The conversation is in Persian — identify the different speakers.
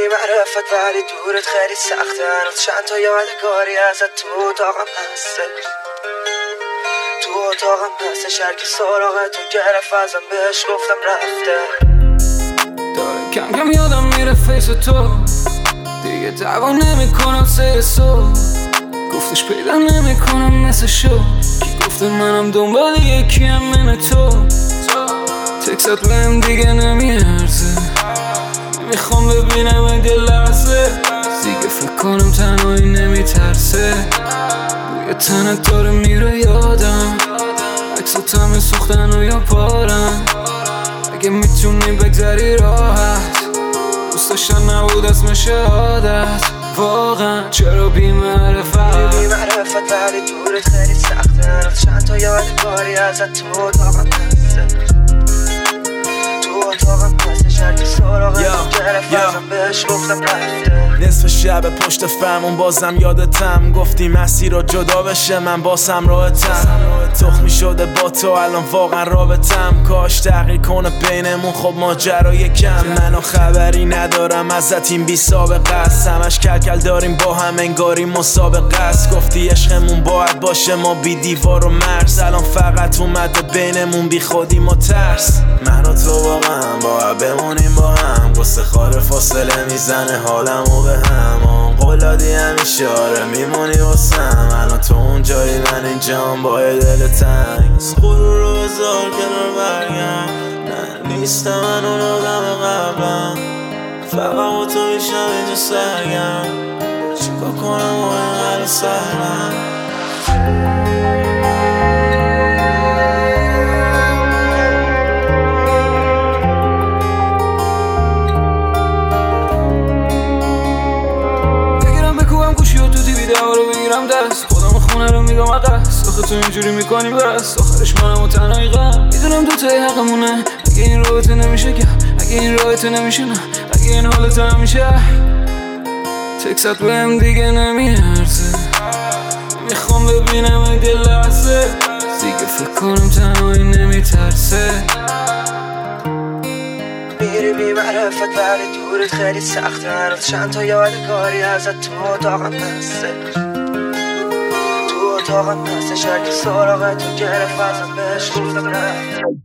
Speaker 1: بی معرفت ولی دورت خیلی سخته. هنوز چند تا یادگاری ازت تو اتاقم هستش، تو اتاقم هستش. هرکی سراغتون گرفت ازم بهش گفتم رفته.
Speaker 2: داره کم کم یادم میره فیس تو، دیگه دعوا نمیکنم سه صبح. گفتش پیدا نمیکنم مثل شو، کی گفته منم دنبال یکیم من تو. تکست بهم دیگه نمیارزه، نمیخوام ببینم اگه لحظه. دیگه فکر کنم تنهایی نمیترسه، بوی تنت داره میره یادم. عکسات همه سوختن و یا پارن، اگه میتونی بگذری راحت. دوست داشتن نبود اسم شهادت، واقعا چرا بی معرفت
Speaker 1: ولی دورت خیلی سخته. هنوز چند تا یادگاری ازت تو اتاقم هستش، تو اتاقم هستش. هرکی سراغتون گرفت ازم بهش گفتم رفته.
Speaker 3: نصف شب پشت فرمون بازم یادتم، گفتی مسیر رو جدا بشه من باسم راحتم. تخمی شده با تو الان واقعا رابطم، کاش تغییر کنه بینمون خب ماجرا یکم. منو خبری ندارم ازت این بی سابقه است، همش کلکل داریم با هم انگاری مسابقه است. گفتی عشقمون باید باشه ما بی دیوار و مرز، الان فقط اومده بینمون بی خودی ما ترس. من و تو واقعا باید بمونیم با هم، قصه خاره فاصله میزنه حالمو به هم. قولادی همیشه آره میمونی واسم، الان تو اون جایی من اینجام با دل تنگ. خود رو بذار کنار برگم، نه نیستم من اون آدم قبلم. فقط با تو میشم اینجا سرگم، چیکار کنم با این قلب سرم. بگیرم دست خودم خونه رو میگم عقص. آخه تو اینجوری میکنی بس، آخرش منم و تنهایی غم. میدونم دوتایی حقمونه، اگه این رابطه نمیشه گم، اگه این رابطه نمیشه نه، اگه این حالت نمیشه. تکست بهم دیگه نمیارزه، میخوام ببینم اگه لحظه. دیگه فکر کنم تنهایی نمیترسه.
Speaker 1: میری بی معرفت ولی دورت خیلی سخته. هنوز چند تا یادگاری ازت تو اتاقم هستش، تو اتاقم هستش. هرکی سراغتون گرفت ازم بهش گفتم رفته.